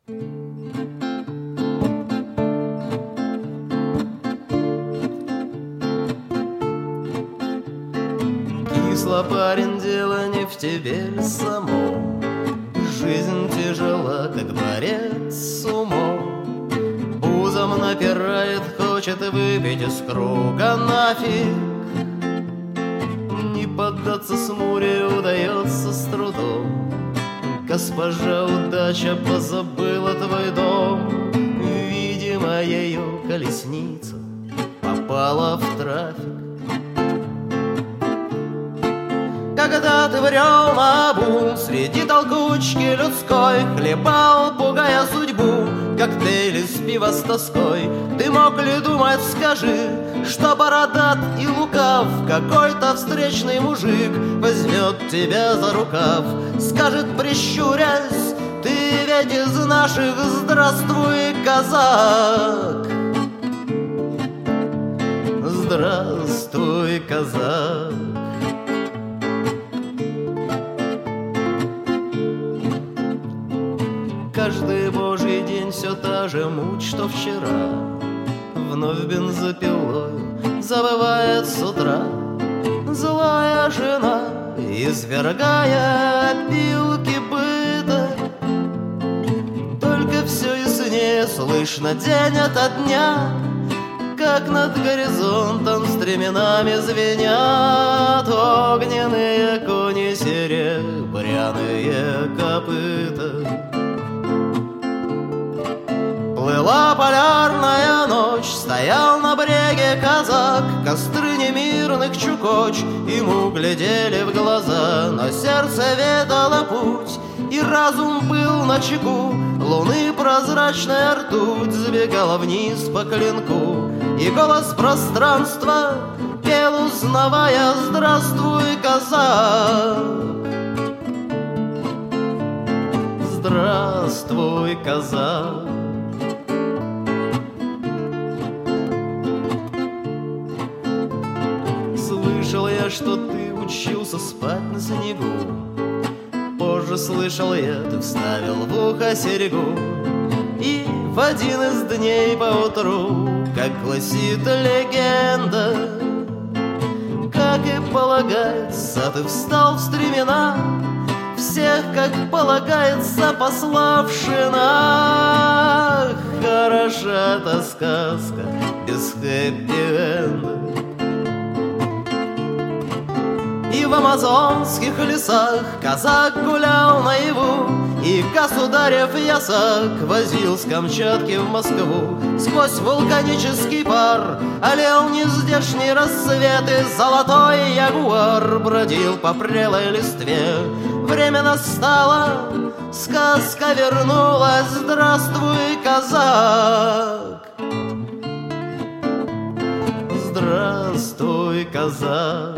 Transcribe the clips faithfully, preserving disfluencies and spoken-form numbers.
Кисло, парень, дело не в тебе самом. Жизнь тяжела, как дворец с умом. Пузом напирает, хочет выпить из круга нафиг. Не поддаться смуре удается с трудом. Госпожа удача позабыла твой дом. Видимо, ее колесница попала в трафик. Когда ты брел наобум среди толкучки людской, хлебал, пугая судьбу, коктейли с пива с тоской, ты мог ли думать, скажи, что бородат и лукав какой-то встречный мужик возьмет тебя за рукав, скажет, прищурясь, ты ведь из наших, здравствуй, казак. Здравствуй, казак. Каждый божий день все та же муть, что вчера. Вновь бензопилою забывает с утра злая жена, извергая опилки быта. Только все яснее слышно день ото дня, как над горизонтом стременами звенят огненные кони, серебряные копыта. Плыла полярная ночь, стоял на бреге казак, костры немирных чукоч ему глядели в глаза, но сердце ведало путь, и разум был начеку. Луны прозрачная ртуть сбегала вниз по клинку, и голос пространства пел, узнавая: здравствуй, казак. Здравствуй, казак. Слышал я, что ты учился спать на снегу. Позже слышал я, ты вставил в ухо серьгу. И в один из дней поутру, как гласит легенда, как и полагается, ты встал в стремена, всех, как полагается, пославши на. Хороша эта сказка без хэппи-энда. И в амазонских лесах казак гулял наяву, и государев ясак возил с Камчатки в Москву. Сквозь вулканический пар олел нездешний рассвет, и золотой ягуар бродил по прелой листве. Время настало, сказка вернулась, здравствуй, казак. Здравствуй, казак.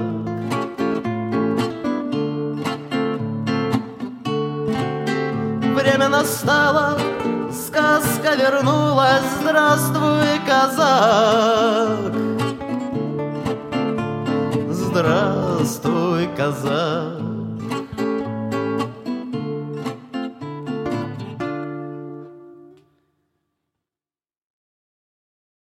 Время настало, сказка вернулась, здравствуй, казак. Здравствуй, казак.